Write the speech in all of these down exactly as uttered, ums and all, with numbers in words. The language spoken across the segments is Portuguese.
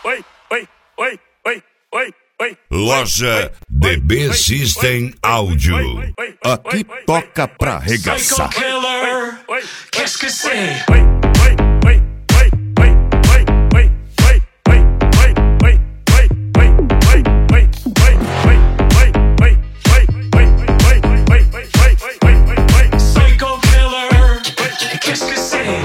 oi, oi, oi, oi, oi, oi. Loja D B System Áudio. Aqui toca pra arregaçar. Psycho Killer, qu'est-ce que c'est? Psycho Killer, qu'est-ce que c'est?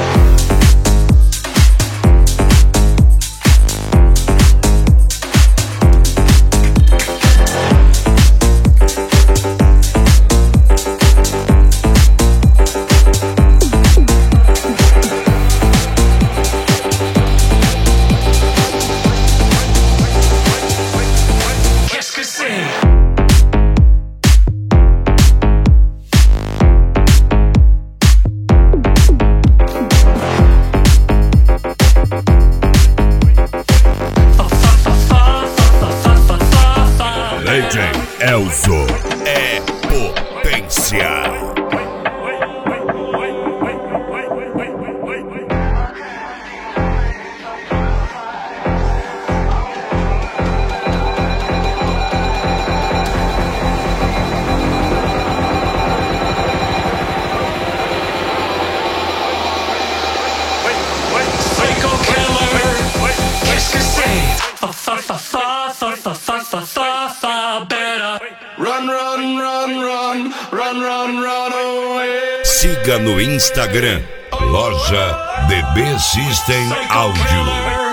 Legend Elzo é potência. Psycho Killer, qu'est-ce que c'est? Fa fa fa fa fa fa fa fa fa fa better. Run, run, run, run, run, run, run away. Siga no Instagram, Loja D B System Áudio.